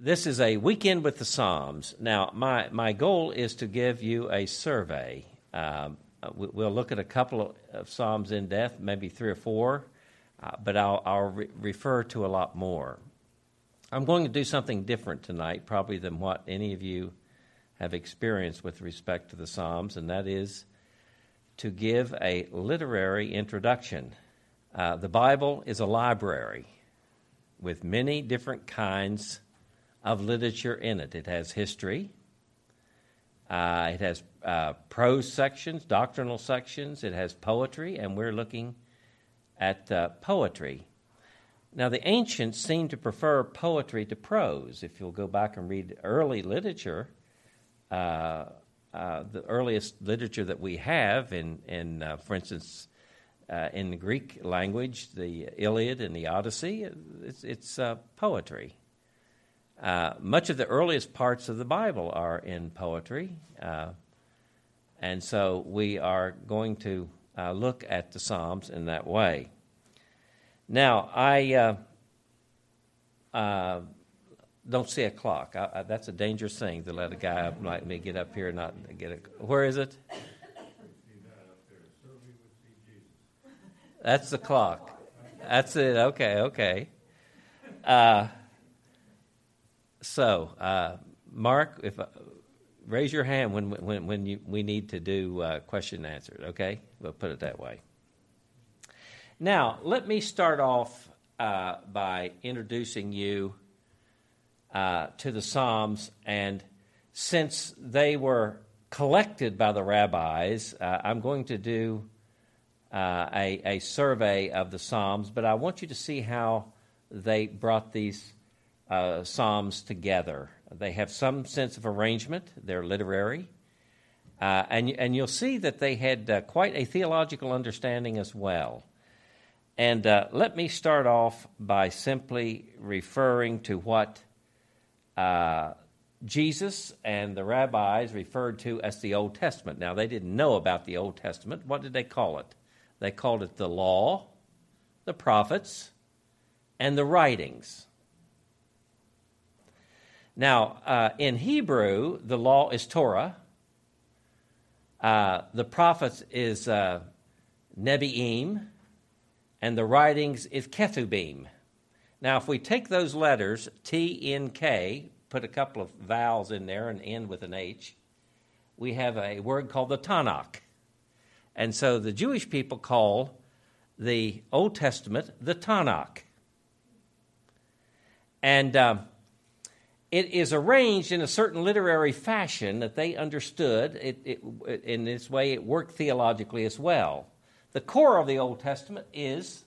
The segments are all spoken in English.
This is a weekend with the Psalms. Now, my goal is to give you a survey. We'll look at a couple of Psalms in depth, maybe 3 or 4, but I'll refer to a lot more. I'm going to do something different tonight, probably than what any of you have experienced with respect to the Psalms, and that is to give a literary introduction. The Bible is a library with many different kinds of literature in it. It has history. It has prose sections, doctrinal sections. It has poetry, and we're looking at poetry. Now, the ancients seemed to prefer poetry to prose. If you'll go back and read early literature, the earliest literature that we have for instance, in the Greek language, the Iliad and the Odyssey, it's poetry. Much of the earliest parts of the Bible are in poetry, and so we are going to look at the Psalms in that way. Now, I don't see a clock. That's a dangerous thing to let a guy up like me get up here and not get it. Where is it? That's the clock. That's it. Okay. So, Mark, raise your hand when we need to do question and answer. Okay, we'll put it that way. Now, let me start off by introducing you to the Psalms, and since they were collected by the rabbis, I'm going to do a survey of the Psalms, but I want you to see how they brought these Psalms together. They have some sense of arrangement. They're literary. And you'll see that they had quite a theological understanding as well. And let me start off by simply referring to what Jesus and the rabbis referred to as the Old Testament. Now, they didn't know about the Old Testament. What did they call it? They called it the law, the prophets, and the writings. Now, in Hebrew, the law is Torah. The prophets is Nebi'im, and the writings is Ketubim. Now, if we take those letters, T, N, K, put a couple of vowels in there and end with an H, we have a word called the Tanakh. And so the Jewish people call the Old Testament the Tanakh. And it is arranged in a certain literary fashion that they understood. In this way, it worked theologically as well. The core of the Old Testament is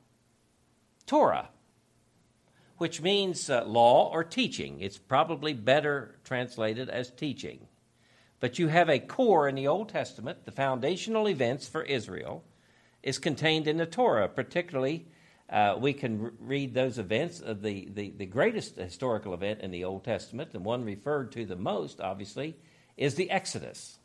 Torah, which means law or teaching. It's probably better translated as teaching. But you have a core in the Old Testament. The foundational events for Israel is contained in the Torah. Particularly, we can read those events. The greatest historical event in the Old Testament, the one referred to the most, obviously, is the Exodus.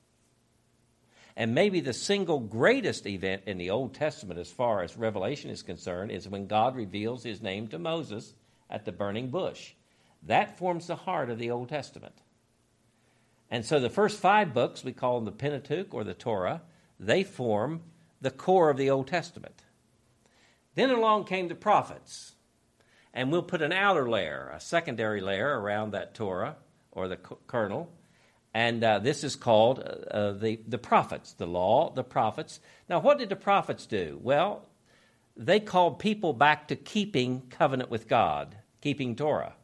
And maybe the single greatest event in the Old Testament as far as Revelation is concerned is when God reveals his name to Moses at the burning bush. That forms the heart of the Old Testament. And so the first 5 books, we call them the Pentateuch or the Torah, they form the core of the Old Testament. Then along came the prophets, and we'll put an outer layer, a secondary layer around that Torah or the kernel, and this is called the prophets, the law, the prophets. Now, what did the prophets do? Well, they called people back to keeping covenant with God, keeping Torah.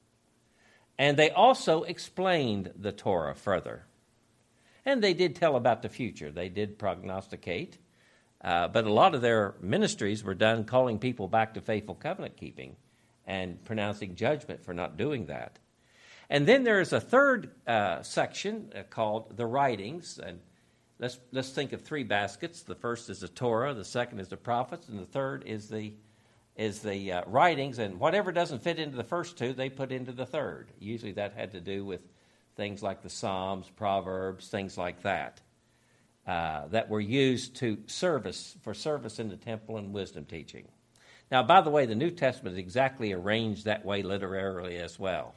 And they also explained the Torah further. And they did tell about the future. They did prognosticate. But a lot of their ministries were done calling people back to faithful covenant keeping and pronouncing judgment for not doing that. And then there's a third section called the writings. And let's think of 3 baskets. The first is the Torah, the second is the prophets, and the third is the writings, and whatever doesn't fit into the first 2, they put into the third. Usually that had to do with things like the Psalms, Proverbs, things like that, that were used for service in the temple and wisdom teaching. Now, by the way, the New Testament is exactly arranged that way literarily as well.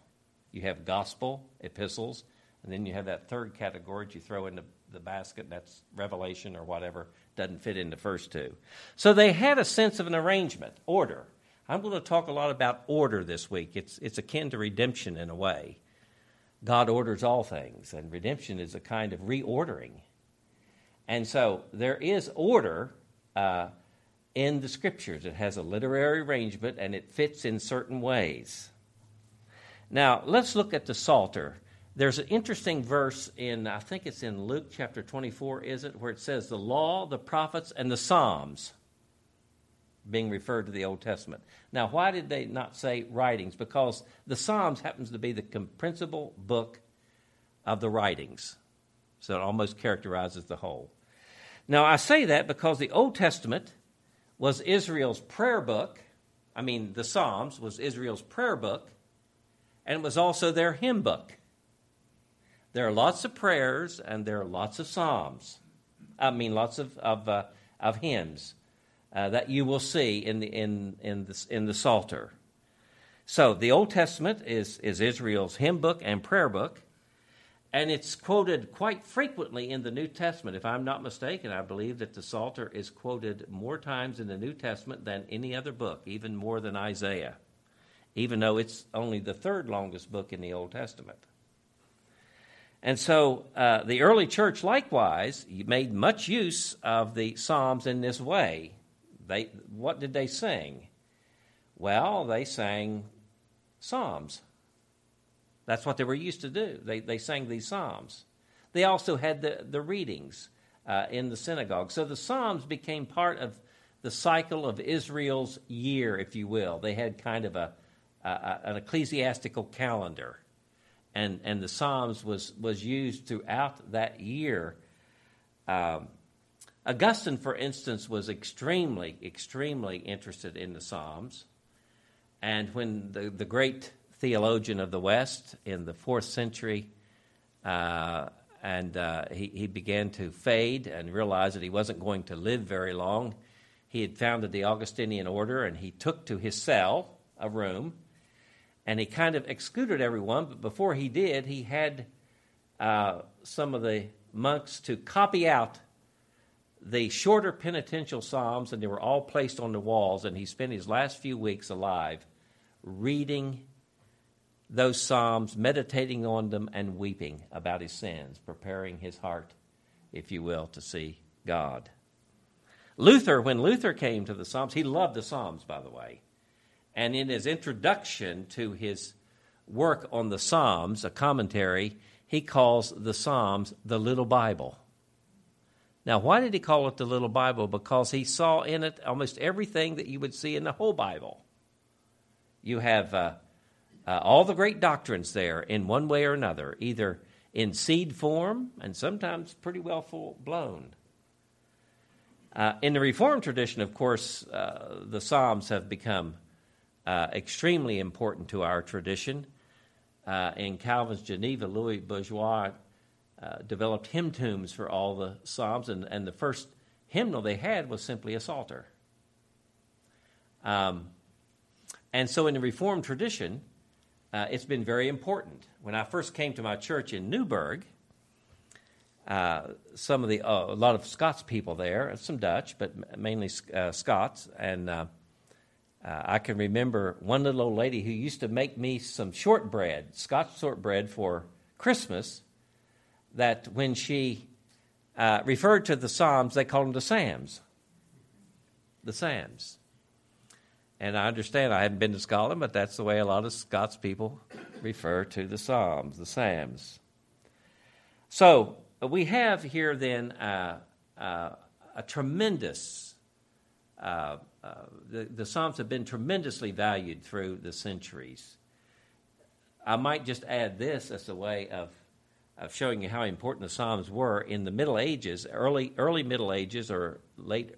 You have gospel, epistles, and then you have that third category that you throw in the basket, that's Revelation or whatever, doesn't fit in the first two. So they had a sense of an arrangement, order. I'm going to talk a lot about order this week. It's akin to redemption in a way. God orders all things, and redemption is a kind of reordering. And so there is order in the Scriptures. It has a literary arrangement, and it fits in certain ways. Now, let's look at the Psalter. There's an interesting verse in, I think it's in Luke chapter 24, is it, where it says the law, the prophets, and the Psalms, being referred to the Old Testament. Now, why did they not say writings? Because the Psalms happens to be the principal book of the writings. So it almost characterizes the whole. Now, I say that because the Old Testament was Israel's prayer book. I mean, the Psalms was Israel's prayer book, and it was also their hymn book. There are lots of prayers, and there are lots of psalms. I mean, lots of hymns that you will see in the Psalter. So the Old Testament is Israel's hymn book and prayer book, and it's quoted quite frequently in the New Testament. If I'm not mistaken, I believe that the Psalter is quoted more times in the New Testament than any other book, even more than Isaiah, even though it's only the third longest book in the Old Testament. And so the early church likewise made much use of the Psalms in this way. What did they sing? Well, they sang psalms. That's what they were used to do. They sang these psalms. They also had the readings in the synagogue. So the psalms became part of the cycle of Israel's year, if you will. They had kind of an ecclesiastical calendar. And the Psalms was used throughout that year. Augustine, for instance, was extremely, extremely interested in the Psalms. And when the great theologian of the West in the 4th century, he began to fade and realized that he wasn't going to live very long, he had founded the Augustinian order, and he took to his cell a room, and he kind of excluded everyone, but before he did, he had some of the monks to copy out the shorter penitential psalms, and they were all placed on the walls, and he spent his last few weeks alive reading those psalms, meditating on them, and weeping about his sins, preparing his heart, if you will, to see God. When Luther came to the Psalms, he loved the Psalms, by the way. And in his introduction to his work on the Psalms, a commentary, he calls the Psalms the Little Bible. Now, why did he call it the Little Bible? Because he saw in it almost everything that you would see in the whole Bible. You have all the great doctrines there in one way or another, either in seed form and sometimes pretty well full-blown. In the Reformed tradition, of course, the Psalms have become extremely important to our tradition. In Calvin's Geneva, Louis Bourgeois developed hymn tunes for all the Psalms, and the first hymnal they had was simply a psalter. And so in the Reformed tradition, it's been very important. When I first came to my church in Newburgh, a lot of Scots people there, some Dutch, but mainly Scots, and I can remember one little old lady who used to make me some shortbread, Scotch shortbread for Christmas, that when she referred to the Psalms, they called them the Psalms. The Psalms. And I understand I haven't been to Scotland, but that's the way a lot of Scots people refer to the Psalms, the Psalms. So we have here then a tremendous, the Psalms have been tremendously valued through the centuries. I might just add this as a way of showing you how important the Psalms were in the Middle Ages, early Middle Ages, or late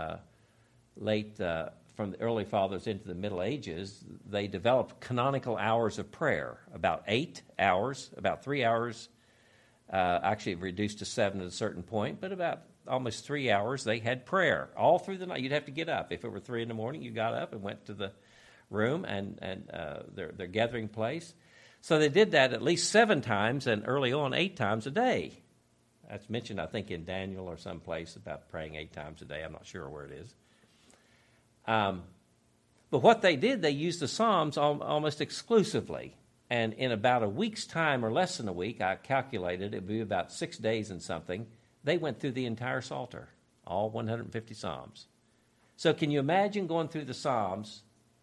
from the early fathers into the Middle Ages. They developed canonical hours of prayer, about 8 hours, about 3 hours, actually reduced to 7 at a certain point, but about almost 3 hours they had prayer all through the night. You'd have to get up. If it were 3 in the morning, you got up and went to the room and their gathering place. So they did that at least 7 times, and early on 8 times a day. That's mentioned, I think, in Daniel or someplace about praying 8 times a day. I'm not sure where it is. But what they did, they used the Psalms almost exclusively. And in about a week's time, or less than a week, I calculated it would be about 6 days and something, they went through the entire Psalter, all 150 Psalms. So can you imagine going through the Psalms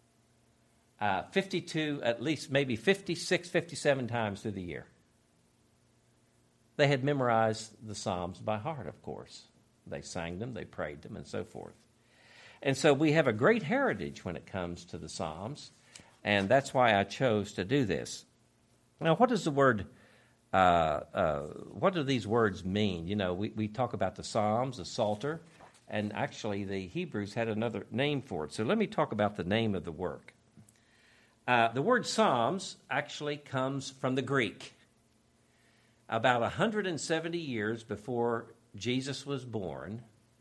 52, at least maybe 56, 57 times through the year? They had memorized the Psalms by heart, of course. They sang them, they prayed them, and so forth. And so we have a great heritage when it comes to the Psalms, and that's why I chose to do this. Now, what does the word, what do these words mean? You know, we talk about the Psalms, the Psalter, and actually the Hebrews had another name for it. So let me talk about the name of the work. The word Psalms actually comes from the Greek. About 170 years before Jesus was born,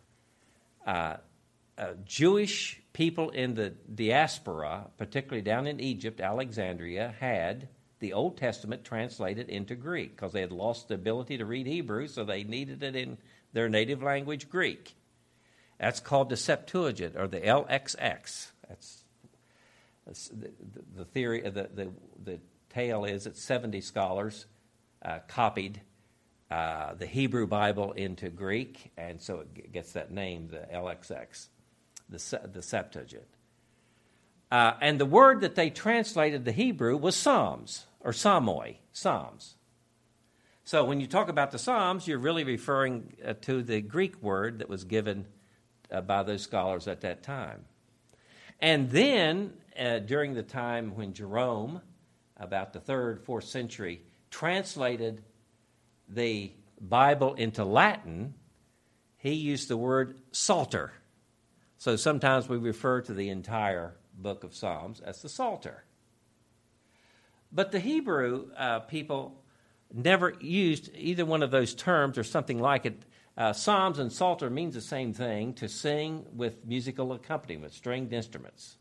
Jewish people in the diaspora, particularly down in Egypt, Alexandria, had the Old Testament translated into Greek because they had lost the ability to read Hebrew, so they needed it in their native language, Greek. That's called the Septuagint, or the LXX. That's the theory. The tale is that 70 scholars copied the Hebrew Bible into Greek, and so it gets that name, the LXX, the Septuagint. And the word that they translated the Hebrew was Psalms, or Psalmoi, Psalms. So when you talk about the Psalms, you're really referring to the Greek word that was given by those scholars at that time. And then, during the time when Jerome, about the 3rd, 4th century, translated the Bible into Latin, he used the word Psalter. So sometimes we refer to the entire book of Psalms as the Psalter. But the Hebrew people never used either one of those terms or something like it. Psalms and Psalter means the same thing, to sing with musical accompaniment, stringed instruments.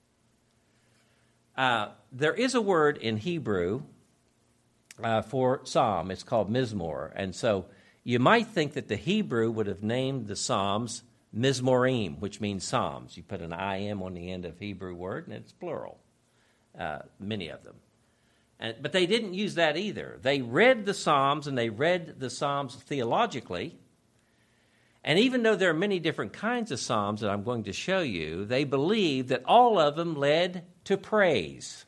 There is a word in Hebrew for psalm. It's called mizmor. And so you might think that the Hebrew would have named the Psalms mizmorim, which means psalms. You put an im on the end of Hebrew word, and it's plural, many of them. But they didn't use that either. They read the Psalms, and they read the Psalms theologically. And even though there are many different kinds of psalms that I'm going to show you, they believe that all of them led to praise.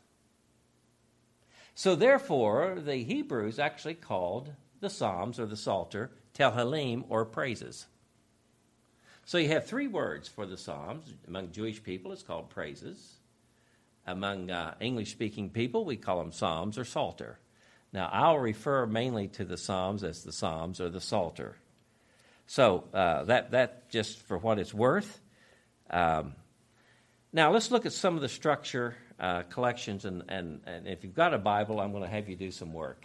So therefore, the Hebrews actually called the psalms or the Psalter Tehillim, or praises. So you have 3 words for the psalms. Among Jewish people, it's called praises. Among English-speaking people, we call them psalms or Psalter. Now, I'll refer mainly to the psalms as the psalms or the Psalter. So that just for what it's worth. Now let's look at some of the structure collections, and if you've got a Bible, I'm going to have you do some work.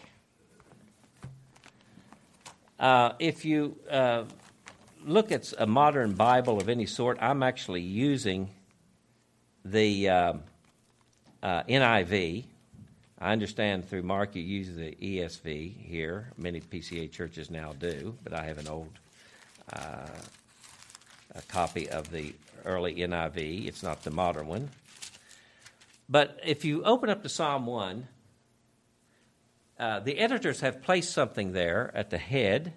If you look at a modern Bible of any sort, I'm actually using the NIV. I understand through Mark you use the ESV here. Many PCA churches now do, but I have an old a copy of the early NIV. It's not the modern one. But if you open up to Psalm 1, the editors have placed something there at the head.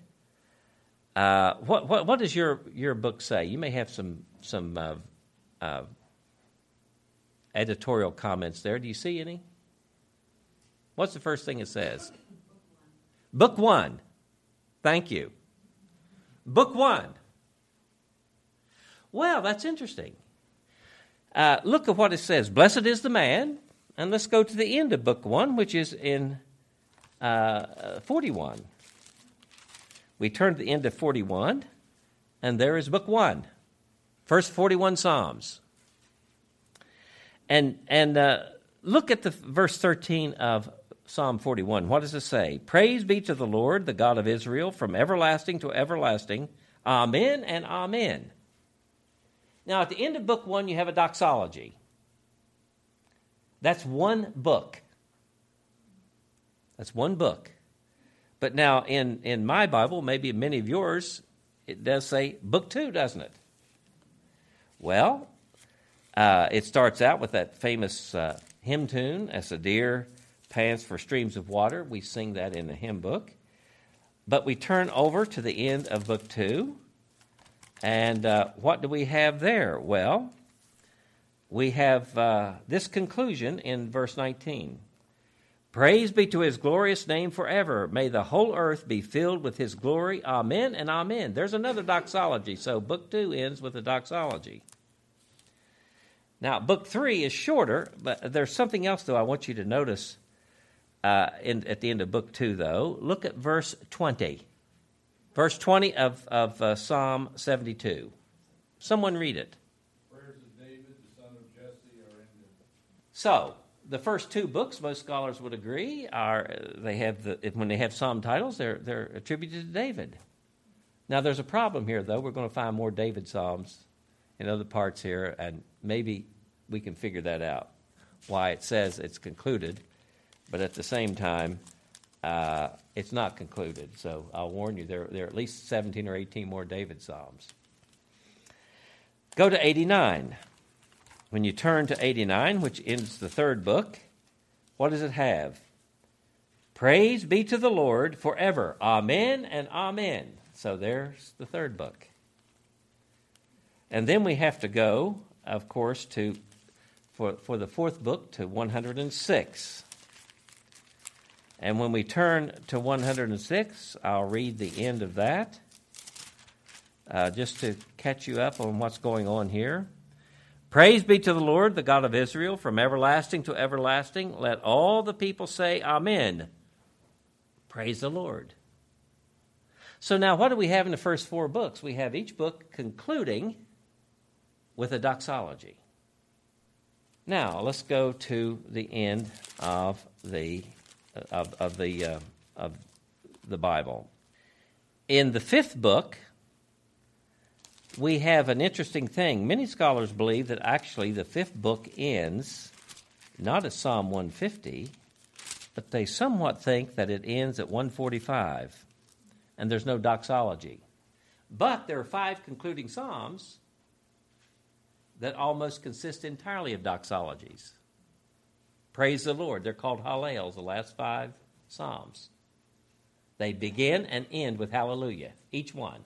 What does your book say? You may have some editorial comments there. Do you see any? What's the first thing it says? Book 1. Thank you. Book 1. Well, that's interesting. Look at what it says. Blessed is the man. And let's go to the end of Book 1, which is in 41. We turn to the end of 41, and there is Book 1. First 41 Psalms. And look at the verse 13 of Psalm 41. What does it say? Praise be to the Lord, the God of Israel, from everlasting to everlasting. Amen and amen. Now, at the end of Book 1, you have a doxology. That's one book. That's one book. But now in my Bible, maybe in many of yours, it does say book 2, doesn't it? Well, it starts out with that famous hymn tune, "As a deer pants for streams of water." We sing that in the hymn book. But we turn over to the end of book 2, and what do we have there? Well, we have this conclusion in verse 19. "Praise be to his glorious name forever. May the whole earth be filled with his glory. Amen and amen." There's another doxology. So book 2 ends with a doxology. Now, book 3 is shorter, but there's something else, though, I want you to notice at the end of book 2, though. Look at verse 20. Verse 20 of Psalm 72. Someone read it. "Prayers of David, the son of Jesse, are ended." So, the first 2 books, most scholars would agree, when they have psalm titles, they're attributed to David. Now, there's a problem here, though. We're going to find more David psalms in other parts here, and maybe we can figure that out, why it says it's concluded, but at the same time, it's not concluded. So I'll warn you, there are at least 17 or 18 more David psalms. Go to 89. When you turn to 89, which ends the 3rd book, what does it have? "Praise be to the Lord forever. Amen and amen." So there's the 3rd book. And then we have to go, of course, for the 4th book to 106. And when we turn to 106, I'll read the end of that, just to catch you up on what's going on here. "Praise be to the Lord, the God of Israel, from everlasting to everlasting. Let all the people say Amen." Praise the Lord. So now what do we have in the first 4 books? We have each book concluding with a doxology. Now let's go to the end of the Bible. In the 5th book, we have an interesting thing. Many scholars believe that actually the 5th book ends not at Psalm 150, but they somewhat think that it ends at 145, and there's no doxology. But there are 5 concluding psalms that almost consist entirely of doxologies. Praise the Lord. They're called Hallels, the last 5 psalms. They begin and end with hallelujah, each one.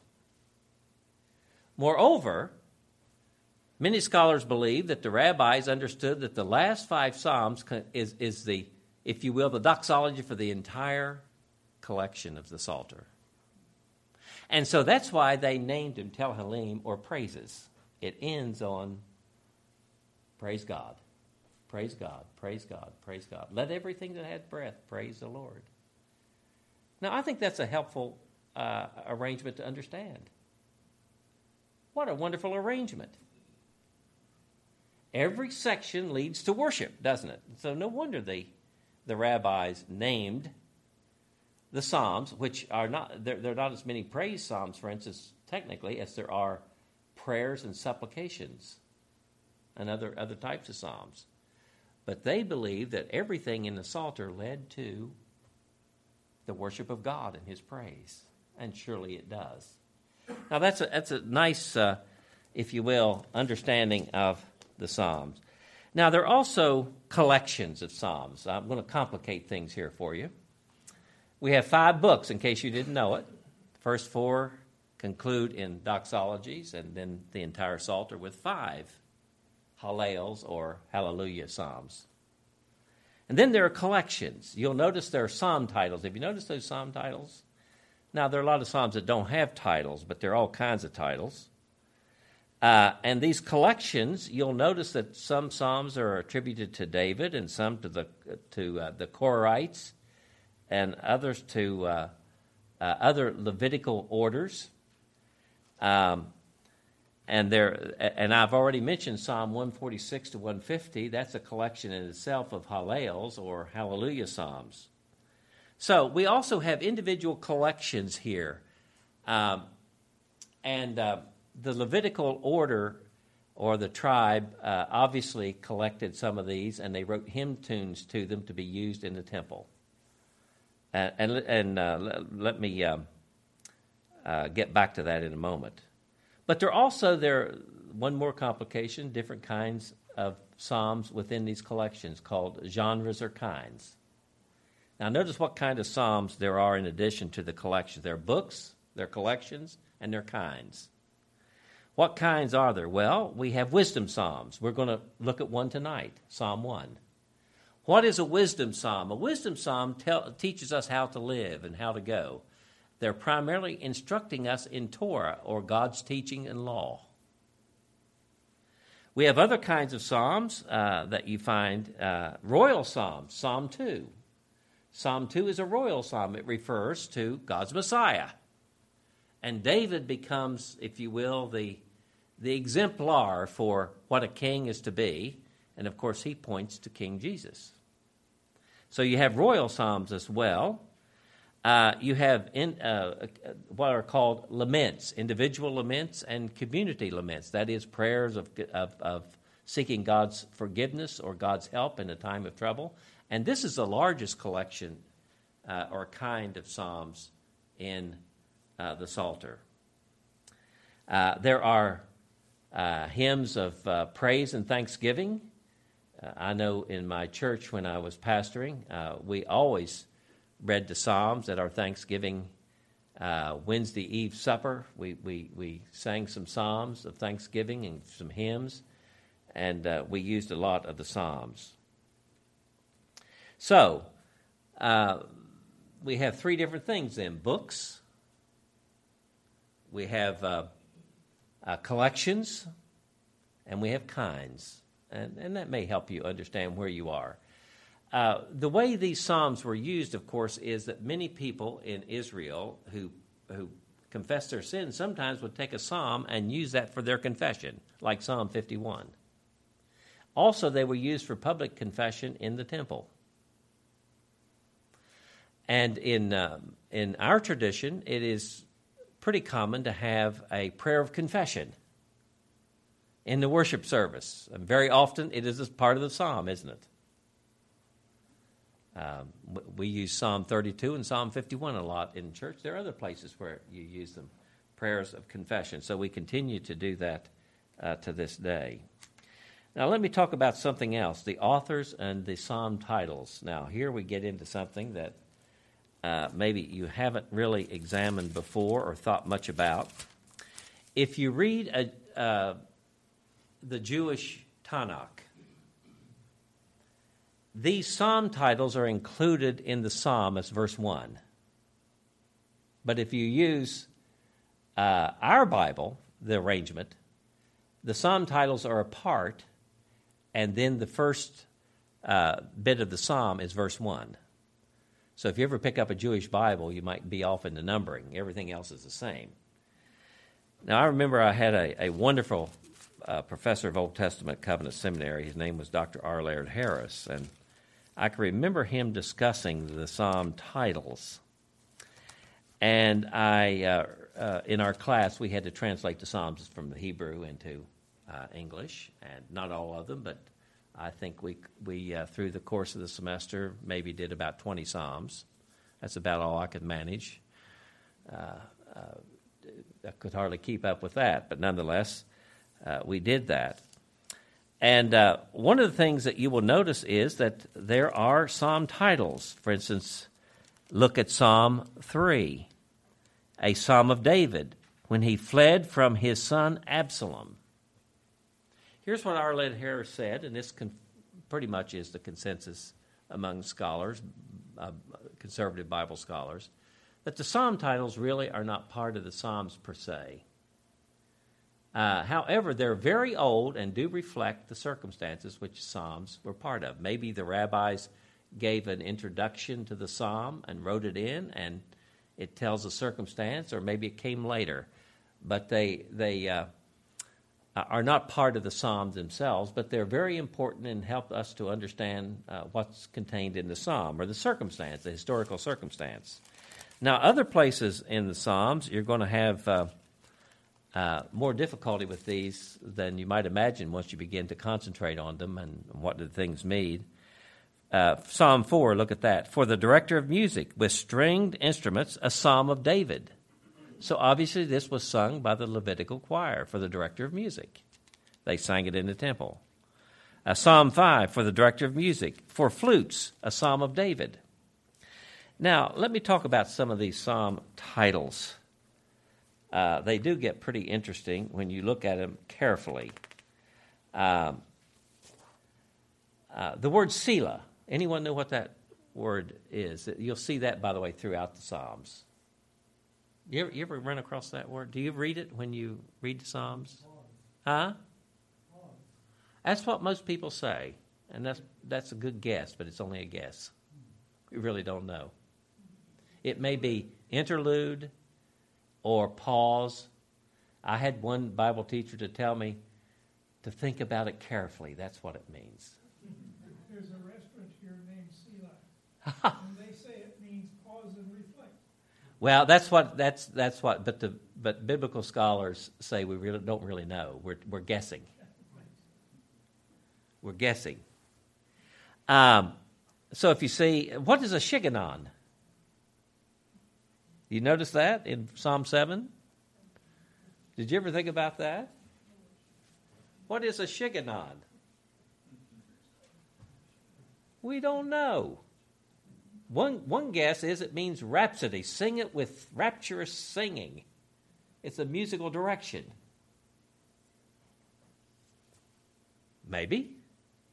Moreover, many scholars believe that the rabbis understood that the last 5 psalms is the, if you will, the doxology for the entire collection of the Psalter. And so that's why they named them Tehillim, or praises. It ends on praise God, praise God, praise God, praise God. Let everything that hath breath praise the Lord. Now, I think that's a helpful arrangement to understand. What a wonderful arrangement. Every section leads to worship, doesn't it? So no wonder the rabbis named the Psalms, which are not, there are not as many praise psalms, for instance, technically, as there are prayers and supplications and other types of psalms. But they believe that everything in the Psalter led to the worship of God and his praise, and surely it does. Now that's a nice, if you will, understanding of the Psalms. Now there are also collections of Psalms. I'm going to complicate things here for you. We have 5 books, in case you didn't know it. The first 4 conclude in doxologies, and then the entire Psalter with 5 Hallels, or Hallelujah Psalms. And then there are collections. You'll notice there are psalm titles. Have you noticed those psalm titles? Now, there are a lot of psalms that don't have titles, but there are all kinds of titles. And these collections, you'll notice that some psalms are attributed to David, and some to the Korhites, and others to other Levitical orders. And I've already mentioned Psalm 146 to 150. That's a collection in itself of Hallels, or Hallelujah Psalms. So we also have individual collections here. The Levitical order, or the tribe, obviously collected some of these, and they wrote hymn tunes to them to be used in the temple. Let me get back to that in a moment. But there one more complication, different kinds of psalms within these collections called genres or kinds. Now notice what kind of psalms there are in addition to the collections. There are books, there are collections, and there are kinds. What kinds are there? Well, we have wisdom psalms. We're going to look at one tonight, Psalm 1. What is a wisdom psalm? A wisdom psalm teaches us how to live and how to go. They're primarily instructing us in Torah, or God's teaching and law. We have other kinds of psalms that you find, royal psalms, Psalm 2. Psalm 2 is a royal psalm. It refers to God's Messiah. And David becomes, if you will, the exemplar for what a king is to be. And, of course, he points to King Jesus. So you have royal psalms as well. You have what are called laments, individual laments and community laments. That is, prayers of seeking God's forgiveness or God's help in a time of trouble. And this is the largest collection or kind of psalms in the Psalter. There are hymns of praise and thanksgiving. I know in my church when I was pastoring, we always read the Psalms at our Thanksgiving Wednesday Eve supper. We sang some Psalms of thanksgiving and some hymns, and we used a lot of the Psalms. So, we have three different things then. Books, we have collections, and we have kinds. And that may help you understand where you are. The way these psalms were used, of course, is that many people in Israel who confess their sins sometimes would take a psalm and use that for their confession, like Psalm 51. Also, they were used for public confession in the temple. And in our tradition, it is pretty common to have a prayer of confession in the worship service. And very often it is a part of the psalm, isn't it? We use Psalm 32 and Psalm 51 a lot in church. There are other places where you use them, prayers of confession. So we continue to do that to this day. Now let me talk about something else, the authors and the psalm titles. Now here we get into something that maybe you haven't really examined before or thought much about. If you read the Jewish Tanakh, these psalm titles are included in the psalm as verse 1. But if you use our Bible, the arrangement, the psalm titles are apart, and then the first bit of the psalm is verse 1. So if you ever pick up a Jewish Bible, you might be off in the numbering. Everything else is the same. Now, I remember I had a wonderful professor of Old Testament at Covenant Seminary. His name was Dr. R. Laird Harris, and I can remember him discussing the psalm titles. And in our class, we had to translate the psalms from the Hebrew into English, and not all of them, but I think we through the course of the semester maybe did about 20 psalms. That's about all I could manage. I could hardly keep up with that, but nonetheless, we did that. And one of the things that you will notice is that there are psalm titles. For instance, look at Psalm 3, a psalm of David, when he fled from his son Absalom. Here's what R. Laird Harris said, and this pretty much is the consensus among scholars, conservative Bible scholars, that the psalm titles really are not part of the psalms per se. However, they're very old and do reflect the circumstances which psalms were part of. Maybe the rabbis gave an introduction to the psalm and wrote it in, and it tells a circumstance, or maybe it came later. But they are not part of the psalms themselves, but they're very important and help us to understand what's contained in the psalm, or the circumstance, the historical circumstance. Now, other places in the psalms, you're going to have more difficulty with these than you might imagine once you begin to concentrate on them and what do things mean. Psalm 4, look at that. For the director of music with stringed instruments, a psalm of David. So obviously this was sung by the Levitical choir for the director of music. They sang it in the temple. Psalm 5 for the director of music. For flutes, a psalm of David. Now, let me talk about some of these psalm titles. They do get pretty interesting when you look at them carefully. The word Selah. Anyone know what that word is? You'll see that, by the way, throughout the Psalms. You ever run across that word? Do you read it when you read the Psalms? Huh? That's what most people say, and that's a good guess, but it's only a guess. We really don't know. It may be interlude or pause. I had one Bible teacher to tell me to think about it carefully. That's what it means. There's a restaurant here named Selah, and they say it means pause and reflect. Well, that's what. But biblical scholars say we really don't really know. We're guessing. We're guessing. So if you see, what is a shiganon? You notice that in Psalm 7? Did you ever think about that? What is a shiganon? We don't know. One guess is it means rhapsody. Sing it with rapturous singing. It's a musical direction. Maybe.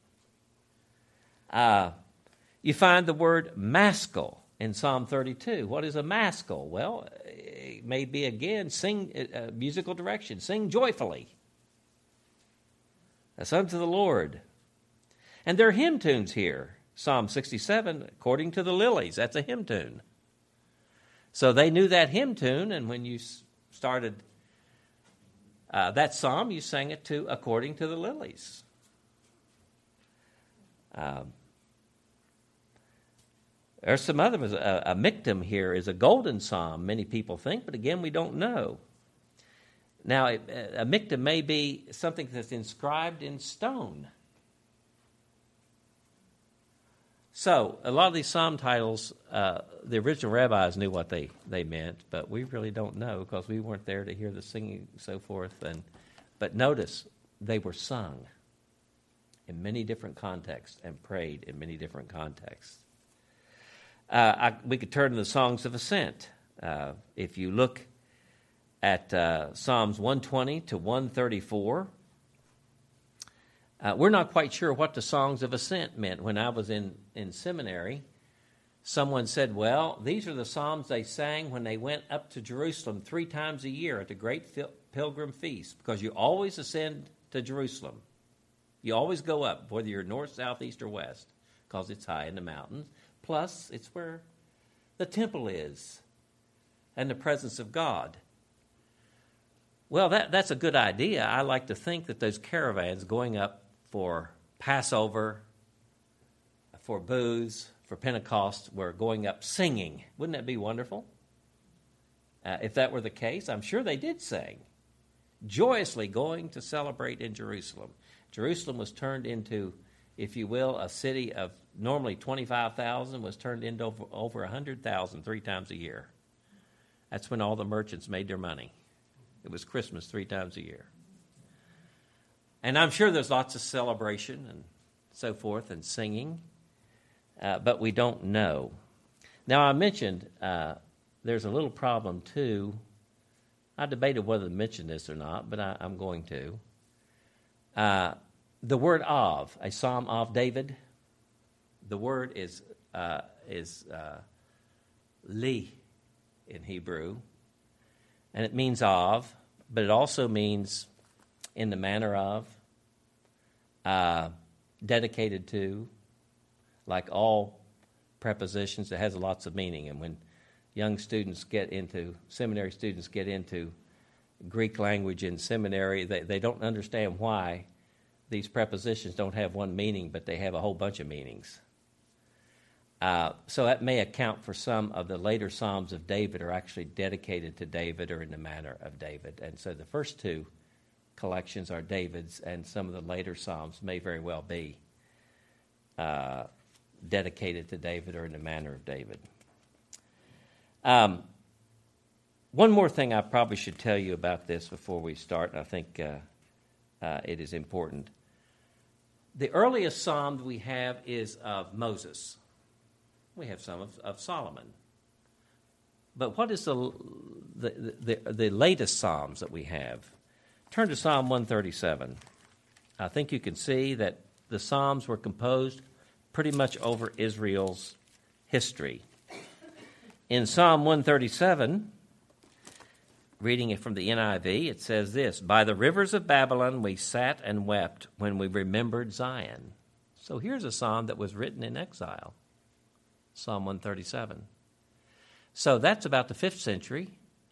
You find the word maskil in Psalm 32. What is a maskil? Well, it may be, again, sing musical direction. Sing joyfully. That's unto the Lord. And there are hymn tunes here. Psalm 67, according to the lilies. That's a hymn tune. So they knew that hymn tune, and when you started that psalm, you sang it to according to the lilies. There's some other ones. A miktam here is a golden psalm, many people think, but again, we don't know. Now, a miktam may be something that's inscribed in stone. So, a lot of these psalm titles, the original rabbis knew what they meant, but we really don't know because we weren't there to hear the singing and so forth. But notice, they were sung in many different contexts and prayed in many different contexts. We could turn to the Songs of Ascent. If you look at Psalms 120 to 134, we're not quite sure what the Songs of Ascent meant. When I was in seminary, someone said, well, these are the psalms they sang when they went up to Jerusalem 3 times a year at the great pilgrim feast, because you always ascend to Jerusalem. You always go up, whether you're north, south, east, or west, because it's high in the mountains. Plus, it's where the temple is and the presence of God. Well, that's a good idea. I like to think that those caravans going up for Passover, for booths, for Pentecost, were going up singing. Wouldn't that be wonderful? If that were the case, I'm sure they did sing, joyously going to celebrate in Jerusalem. Jerusalem was turned into, if you will, a city of normally 25,000 was turned into over 100,000 3 times a year. That's when all the merchants made their money. It was Christmas 3 times a year. And I'm sure there's lots of celebration and so forth and singing, but we don't know. Now, I mentioned there's a little problem, too. I debated whether to mention this or not, but I'm going to. The word of, a psalm of David, the word is li in Hebrew, and it means of, but it also means in the manner of, dedicated to, like all prepositions, it has lots of meaning. And when seminary students get into Greek language in seminary, they don't understand why these prepositions don't have one meaning, but they have a whole bunch of meanings. So that may account for some of the later Psalms of David are actually dedicated to David or in the manner of David. And so the first 2 collections are David's, and some of the later Psalms may very well be dedicated to David or in the manner of David. One more thing I probably should tell you about this before we start, and I think it is important. The earliest psalm we have is of Moses. We have some of Solomon. But what is the latest psalms that we have? Turn to Psalm 137. I think you can see that the psalms were composed pretty much over Israel's history. In Psalm 137, reading it from the NIV, it says this: "By the rivers of Babylon we sat and wept when we remembered Zion." So here's a psalm that was written in exile, Psalm 137. So that's about the 5th century.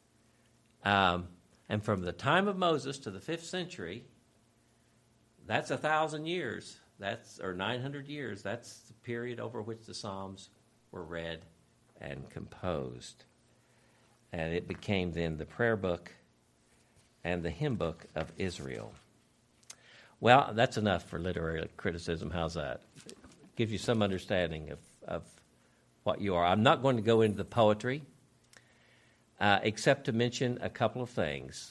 And from the time of Moses to the 5th century, that's 1,000 years. Or 900 years. That's the period over which the Psalms were read and composed. And it became then the prayer book and the hymn book of Israel. Well, that's enough for literary criticism. How's that? Gives you some understanding of what you are. I'm not going to go into the poetry, except to mention a couple of things.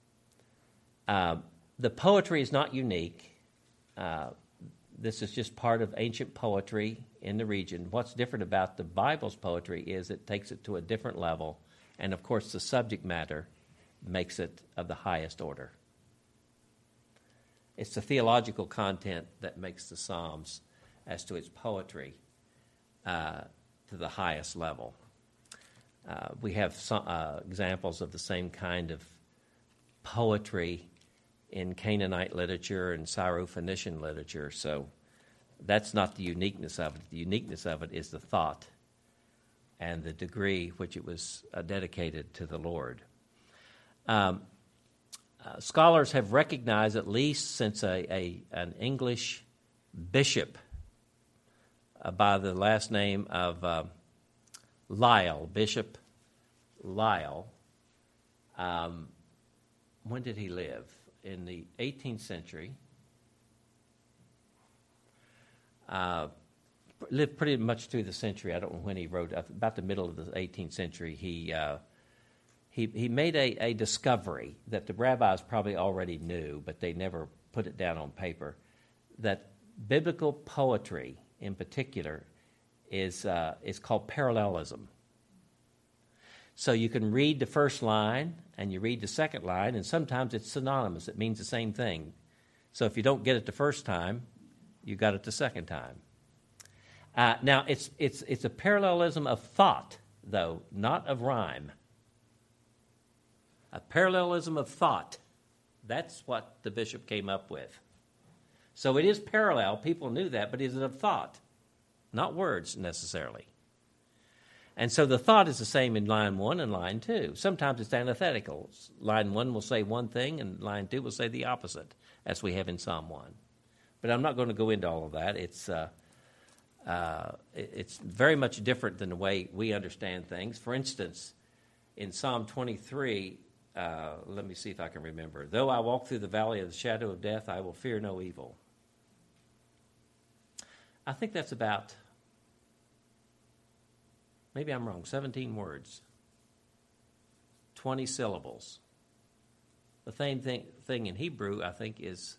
The poetry is not unique. This is just part of ancient poetry in the region. What's different about the Bible's poetry is it takes it to a different level, and of course the subject matter makes it of the highest order. It's the theological content that makes the Psalms, as to its poetry, to the highest level. We have some, examples of the same kind of poetry in Canaanite literature and Syro-Phoenician literature, so that's not the uniqueness of it. The uniqueness of it is the thought and the degree which it was dedicated to the Lord. Scholars have recognized, at least since an English bishop by the last name of Lyle, Bishop Lyle. When did he live? In the 18th century. Lived pretty much through the century. I don't know when he wrote. About the middle of the 18th century, he made a discovery that the rabbis probably already knew, but they never put it down on paper, that biblical poetry in particular is called parallelism. So you can read the first line and you read the second line, and sometimes it's synonymous. It means the same thing. So if you don't get it the first time, you got it the second time. Now, it's a parallelism of thought, though, not of rhyme. A parallelism of thought. That's what the bishop came up with. So it is parallel. People knew that, but is it of thought? Not words, necessarily. And so the thought is the same in line 1 and line 2. Sometimes it's antithetical. Line 1 will say one thing, and line 2 will say the opposite, as we have in Psalm 1. But I'm not going to go into all of that. It's very much different than the way we understand things. For instance, in Psalm 23, let me see if I can remember. Though I walk through the valley of the shadow of death, I will fear no evil. I think that's about, maybe I'm wrong, 17 words, 20 syllables. The same thing in Hebrew, I think, is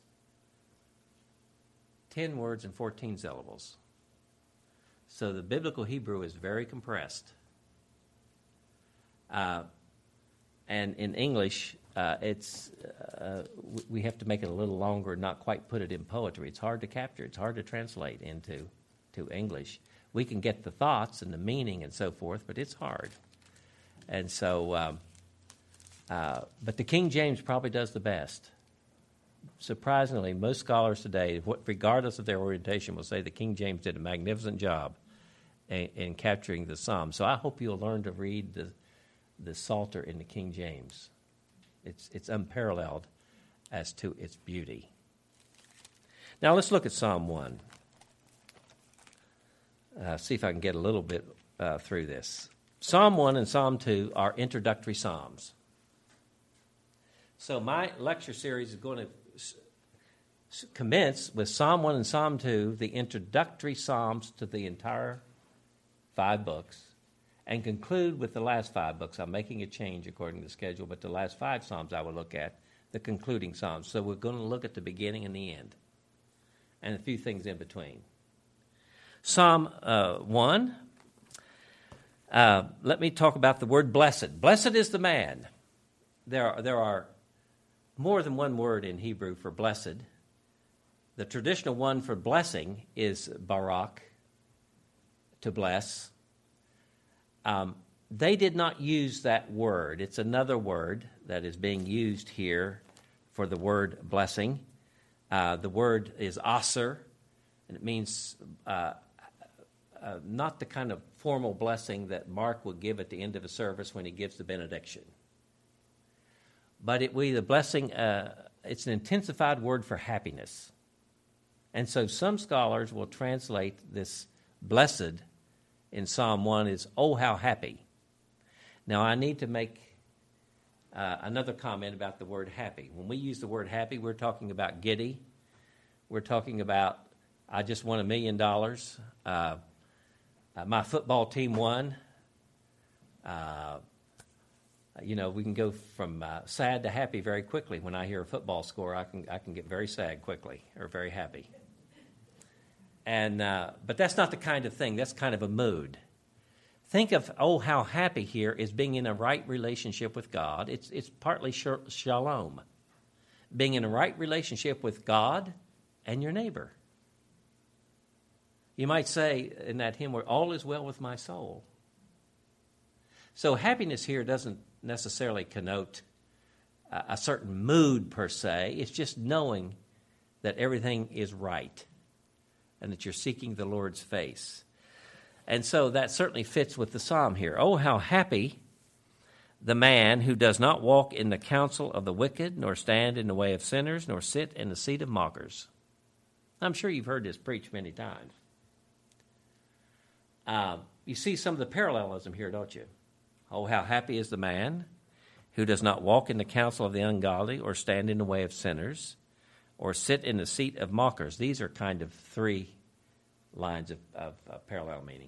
10 words and 14 syllables. So the biblical Hebrew is very compressed. And in English, we have to make it a little longer and not quite put it in poetry. It's hard to capture. It's hard to translate into English. We can get the thoughts and the meaning and so forth, but it's hard. And so, but the King James probably does the best. Surprisingly, most scholars today, regardless of their orientation, will say the King James did a magnificent job in capturing the Psalm. So I hope you'll learn to read the Psalter in the King James. It's unparalleled as to its beauty. Now let's look at Psalm 1. See if I can get a little bit through this. Psalm 1 and Psalm 2 are introductory psalms. So my lecture series is going to commence with Psalm 1 and Psalm 2, the introductory psalms to the entire 5 books, and conclude with the last 5 books. I'm making a change according to the schedule, but the last 5 psalms I will look at, the concluding psalms. So we're going to look at the beginning and the end, and a few things in between. Psalm 1, let me talk about the word blessed. Blessed is the man. There are more than one word in Hebrew for blessed. The traditional one for blessing is barak, to bless. They did not use that word. It's another word that is being used here for the word blessing. The word is aser, and it means not the kind of formal blessing that Mark would give at the end of a service when he gives the benediction. But the blessing, it's an intensified word for happiness. And so some scholars will translate this blessed in Psalm 1 as, oh, how happy. Now, I need to make another comment about the word happy. When we use the word happy, we're talking about giddy. We're talking about, I just won $1 million. My football team won. We can go from sad to happy very quickly. When I hear a football score, I can get very sad quickly or very happy. But that's not the kind of thing. That's kind of a mood. Think of, oh, how happy here is being in a right relationship with God. It's partly shalom. Being in a right relationship with God and your neighbor. You might say in that hymn, where all is well with my soul. So happiness here doesn't necessarily connote a certain mood per se. It's just knowing that everything is right and that you're seeking the Lord's face. And so that certainly fits with the psalm here. Oh, how happy the man who does not walk in the counsel of the wicked, nor stand in the way of sinners, nor sit in the seat of mockers. I'm sure you've heard this preached many times. You see some of the parallelism here, don't you? Oh, how happy is the man who does not walk in the counsel of the ungodly, or stand in the way of sinners, or sit in the seat of mockers. These are kind of 3 lines of parallel meaning.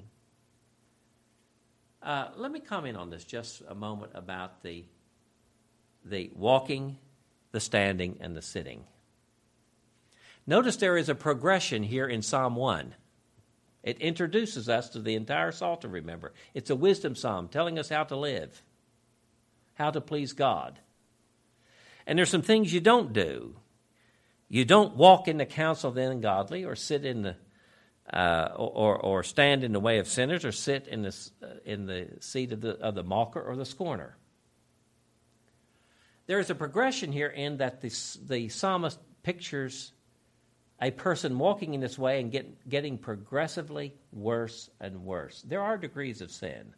Let me comment on this just a moment about the walking, the standing, and the sitting. Notice there is a progression here in Psalm 1. It introduces us to the entire Psalter, remember. It's a wisdom psalm telling us how to live, how to please God. And there's some things you don't do. You don't walk in the counsel of the ungodly, or sit in the or stand in the way of sinners, or sit in the seat of the mocker or the scorner. There is a progression here in that the psalmist pictures a person walking in this way and getting progressively worse and worse. There are degrees of sin.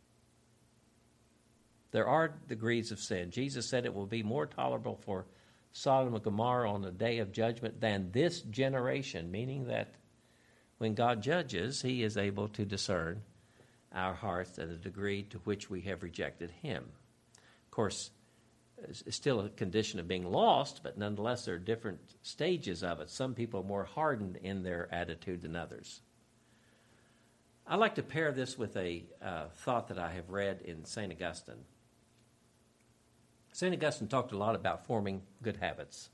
There are degrees of sin. Jesus said it will be more tolerable for Sodom and Gomorrah on the day of judgment than this generation, meaning that when God judges, he is able to discern our hearts at a degree to which we have rejected him. Of course, it's still a condition of being lost, but nonetheless there are different stages of it. Some people are more hardened in their attitude than others. I like to pair this with a thought that I have read in St. Augustine. St. Augustine talked a lot about forming good habits.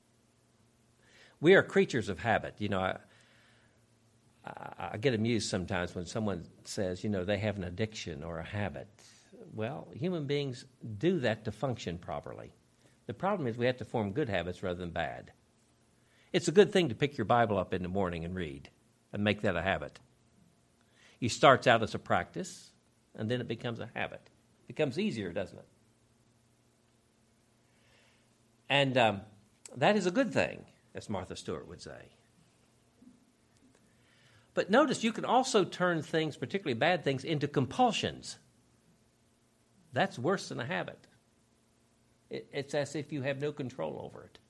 We are creatures of habit. You know, I get amused sometimes when someone says, they have an addiction or a habit. Well, human beings do that to function properly. The problem is we have to form good habits rather than bad. It's a good thing to pick your Bible up in the morning and read and make that a habit. It starts out as a practice, and then it becomes a habit. It becomes easier, doesn't it? And that is a good thing, as Martha Stewart would say. But notice you can also turn things, particularly bad things, into compulsions. That's worse than a habit. It's as if you have no control over it.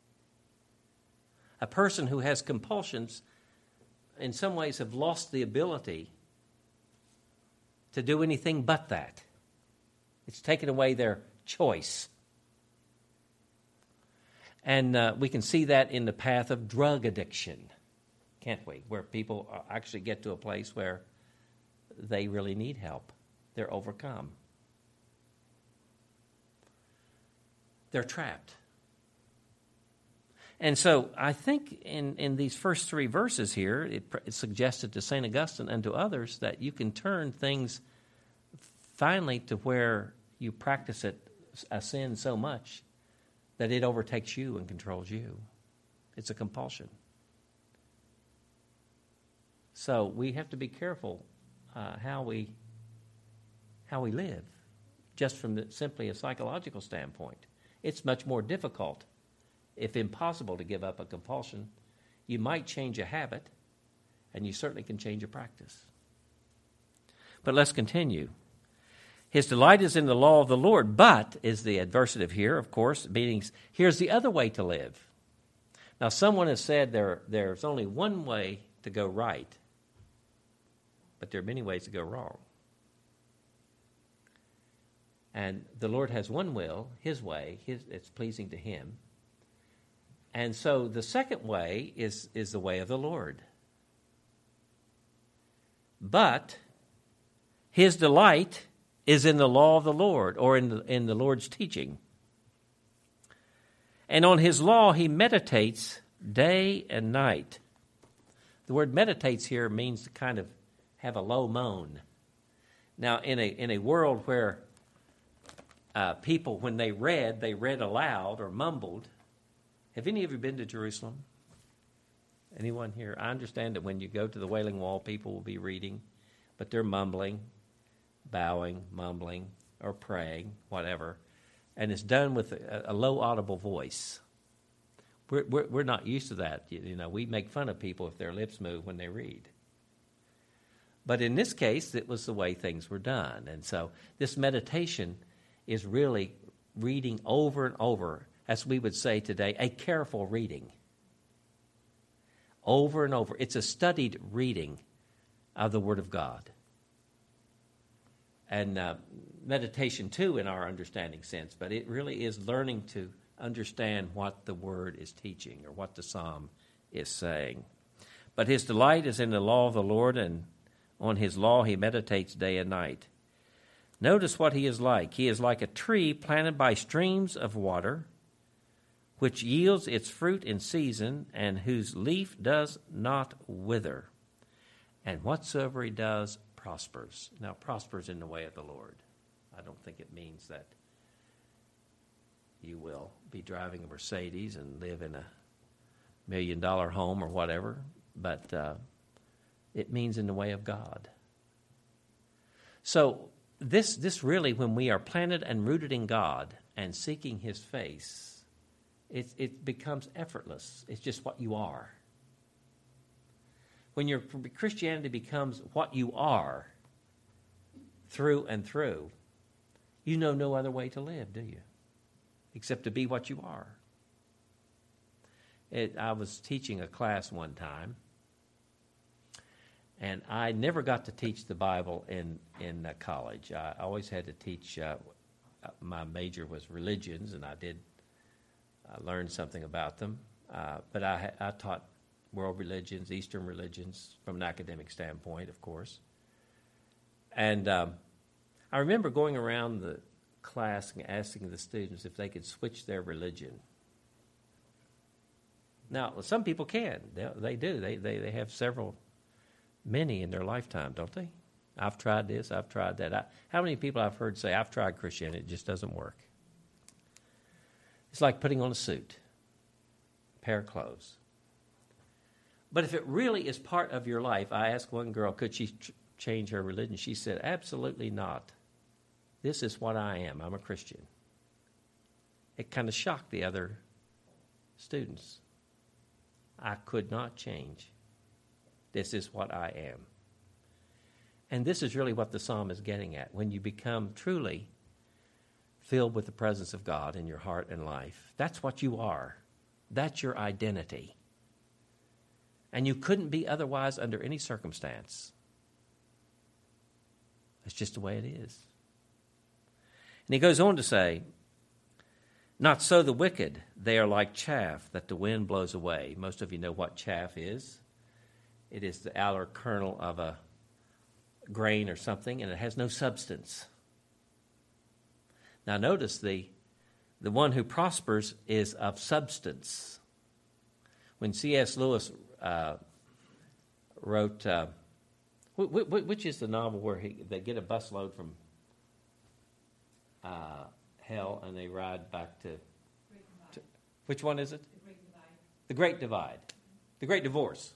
A person who has compulsions, in some ways, have lost the ability to do anything but that. It's taken away their choice. And we can see that in the path of drug addiction, can't we? Where people actually get to a place where they really need help. They're overcome. They're trapped. And so I think in these first three verses here, it suggested to St. Augustine and to others that you can turn things finally to where you practice a sin so much that it overtakes you and controls you. It's a compulsion. So we have to be careful how we live, just from simply a psychological standpoint. It's much more difficult, if impossible, to give up a compulsion. You might change a habit, and you certainly can change a practice. But let's continue. His delight is in the law of the Lord, but is the adversative here, of course, meaning here's the other way to live. Now, someone has said there's only one way to go right, but there are many ways to go wrong. And the Lord has one will, His way, it's pleasing to Him. And so the second way is the way of the Lord. But His delight is in the law of the Lord, or in the Lord's teaching. And on His law He meditates day and night. The word meditates here means to kind of have a low moan. Now, in a world where people, when they read aloud or mumbled. Have any of you been to Jerusalem? Anyone here? I understand that when you go to the Wailing Wall, people will be reading, but they're mumbling, bowing, mumbling, or praying, whatever, and it's done with a low audible voice. We're not used to that. You know, we make fun of people if their lips move when they read. But in this case, it was the way things were done, and so this meditation is really reading over and over, as we would say today, a careful reading. Over and over. It's a studied reading of the Word of God. And meditation, too, in our understanding sense, but it really is learning to understand what the Word is teaching or what the Psalm is saying. But his delight is in the law of the Lord, and on His law he meditates day and night. Notice what he is like. He is like a tree planted by streams of water, which yields its fruit in season, and whose leaf does not wither. And whatsoever he does prospers. Now, prospers in the way of the Lord. I don't think it means that you will be driving a Mercedes and live in a $1 million home or whatever, but it means in the way of God. So, This really, when we are planted and rooted in God and seeking His face, it becomes effortless. It's just what you are. When your Christianity becomes what you are through and through, you know no other way to live, do you? Except to be what you are. I was teaching a class one time, and I never got to teach the Bible in college. I always had to teach, my major was religions, and I did learn something about them. But I taught world religions, Eastern religions, from an academic standpoint, of course. And I remember going around the class and asking the students if they could switch their religion. Now, some people can. They do. They have many in their lifetime, don't they? I've tried this, I've tried that. How many people I've heard say, I've tried Christianity, it just doesn't work. It's like putting on a suit, a pair of clothes. But if it really is part of your life, I asked one girl, could she change her religion? She said, absolutely not. This is what I am. I'm a Christian. It kind of shocked the other students. I could not change. This is what I am. And this is really what the psalm is getting at. When you become truly filled with the presence of God in your heart and life, that's what you are. That's your identity. And you couldn't be otherwise under any circumstance. That's just the way it is. And he goes on to say, Not so the wicked. They are like chaff that the wind blows away. Most of you know what chaff is. It is the outer kernel of a grain or something, and it has no substance. Now notice the one who prospers is of substance. When C.S. Lewis wrote, which is the novel where they get a busload from hell and they ride back to which one is it? The Great Divide. The Great Divorce.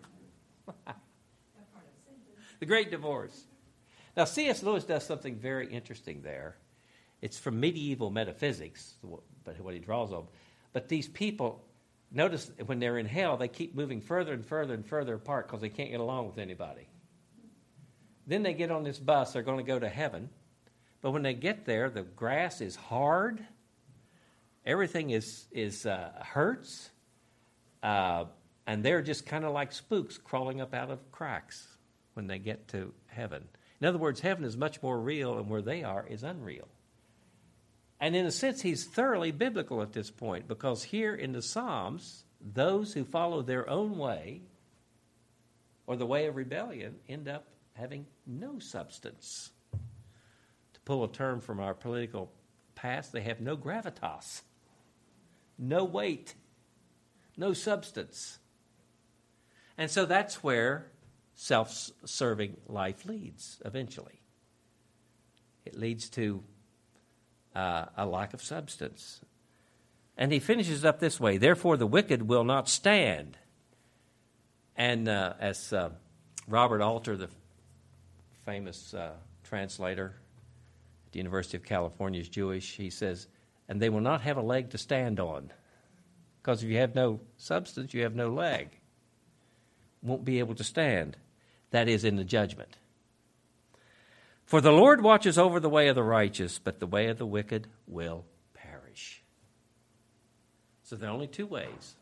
The Great Divorce. Now, C.S. Lewis does something very interesting there. It's from medieval metaphysics, but what he draws on. But these people, notice when they're in hell, they keep moving further and further and further apart because they can't get along with anybody. Then they get on this bus, they're going to go to heaven. But when they get there, the grass is hard. Everything hurts. And they're just kind of like spooks crawling up out of cracks when they get to heaven. In other words, heaven is much more real, and where they are is unreal. And in a sense, he's thoroughly biblical at this point, because here in the Psalms, those who follow their own way, or the way of rebellion, end up having no substance. To pull a term from our political past, they have no gravitas, no weight, no substance. And so that's where self-serving life leads eventually. It leads to a lack of substance. And he finishes up this way: therefore the wicked will not stand. And as Robert Alter, the famous translator at the University of California, is Jewish, he says, and they will not have a leg to stand on. Because if you have no substance, you have no leg. Won't be able to stand. That is in the judgment. For the Lord watches over the way of the righteous, but the way of the wicked will perish. So there are only two ways.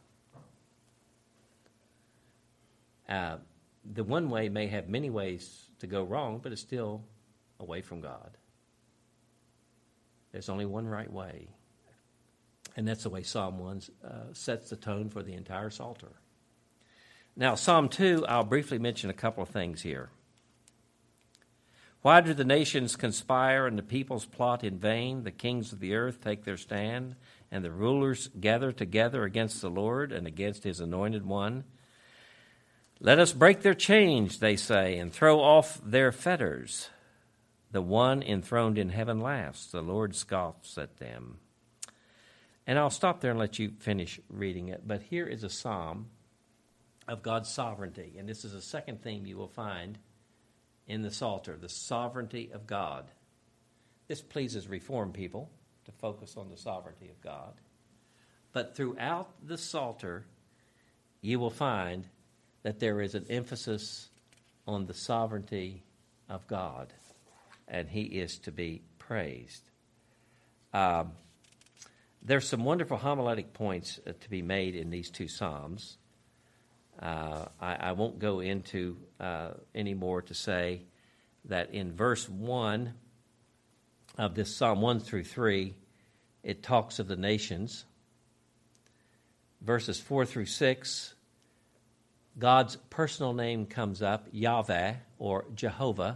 The one way may have many ways to go wrong, but it's still away from God. There's only one right way. And that's the way Psalm 1 sets the tone for the entire Psalter. Now, Psalm 2, I'll briefly mention a couple of things here. Why do the nations conspire and the peoples plot in vain? The kings of the earth take their stand, and the rulers gather together against the Lord and against his anointed one. Let us break their chains, they say, and throw off their fetters. The one enthroned in heaven laughs. The Lord scoffs at them. And I'll stop there and let you finish reading it. But here is a psalm of God's sovereignty. And this is a second theme you will find in the Psalter, the sovereignty of God. This pleases Reformed people to focus on the sovereignty of God. But throughout the Psalter, you will find that there is an emphasis on the sovereignty of God, and he is to be praised. There's some wonderful homiletic points to be made in these two Psalms. I won't go into any more to say that in verse 1 of this Psalm 1 through 3, it talks of the nations. Verses 4 through 6, God's personal name comes up, Yahweh, or Jehovah,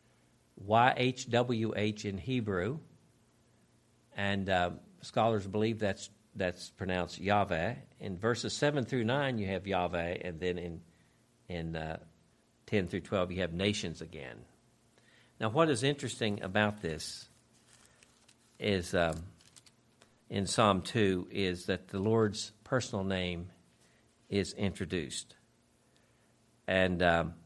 YHWH in Hebrew, and scholars believe that's pronounced Yahweh. In verses 7 through 9, you have Yahweh, and then in 10 through 12, you have nations again. Now, what is interesting about this is, in Psalm 2, is that the Lord's personal name is introduced. And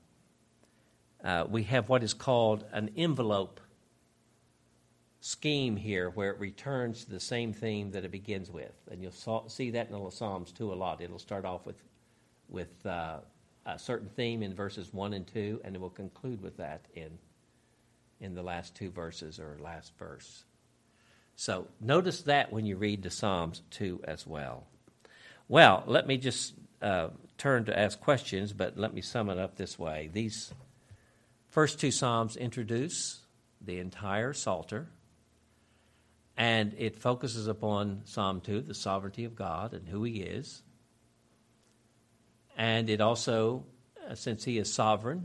we have what is called an envelope scheme here, where it returns to the same theme that it begins with. And you'll see that in the Psalms 2 a lot. It'll start off with a certain theme in verses 1 and 2, and it will conclude with that in the last two verses or last verse. So notice that when you read the Psalms 2 as well. Well, let me just turn to ask questions, but let me sum it up this way. These first two Psalms introduce the entire Psalter, And it focuses upon Psalm 2, the sovereignty of God and who he is. And it also, since he is sovereign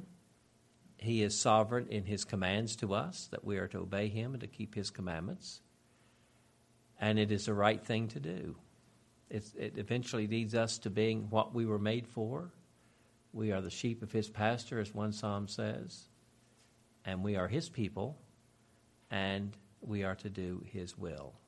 in his commands to us, that we are to obey him and to keep his commandments. And it is the right thing to do. It eventually leads us to being what we were made for. We are the sheep of his pasture, as one psalm says. And we are his people, and we are to do his will.